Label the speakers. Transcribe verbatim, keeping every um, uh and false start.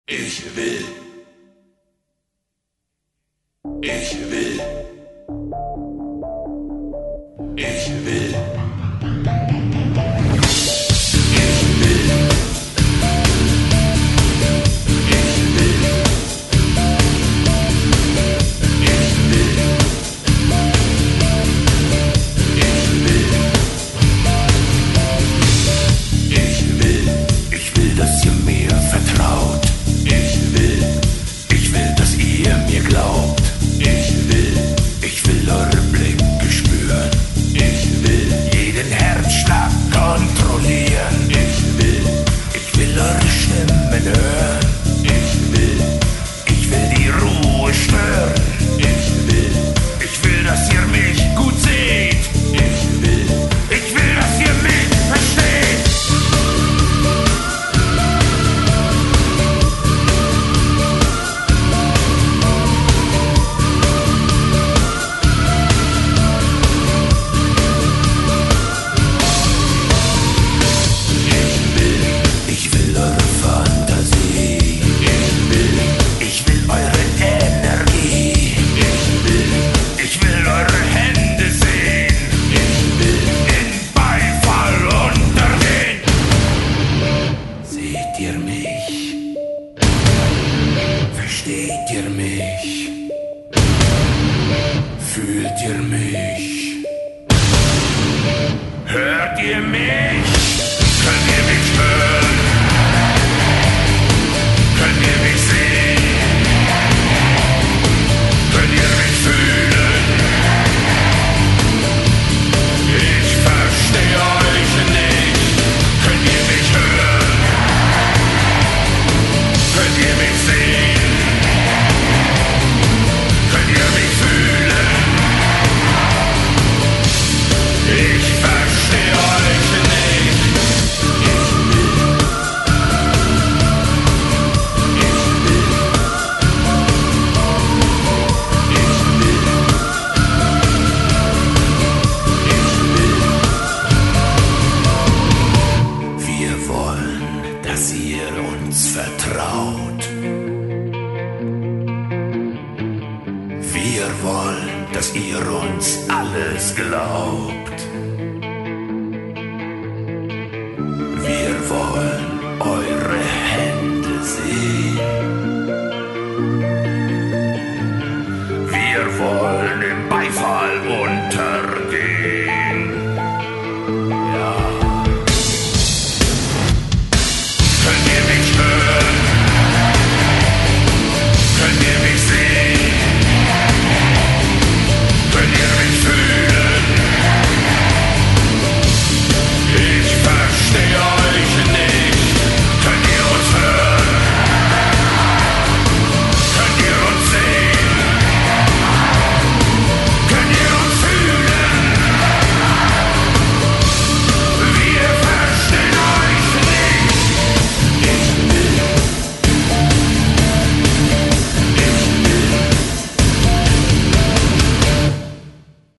Speaker 1: Ich will. Ich will. Ich will. Versteht ihr mich? Fühlt ihr mich? Hört ihr mich? Könnt ihr mich hören? Könnt ihr mich sehen? Könnt ihr mich fühlen? Ich verstehe euch nicht. Könnt ihr mich hören? Könnt ihr mich sehen? Dass ihr uns vertraut. Wir wollen, dass ihr uns alles glaubt.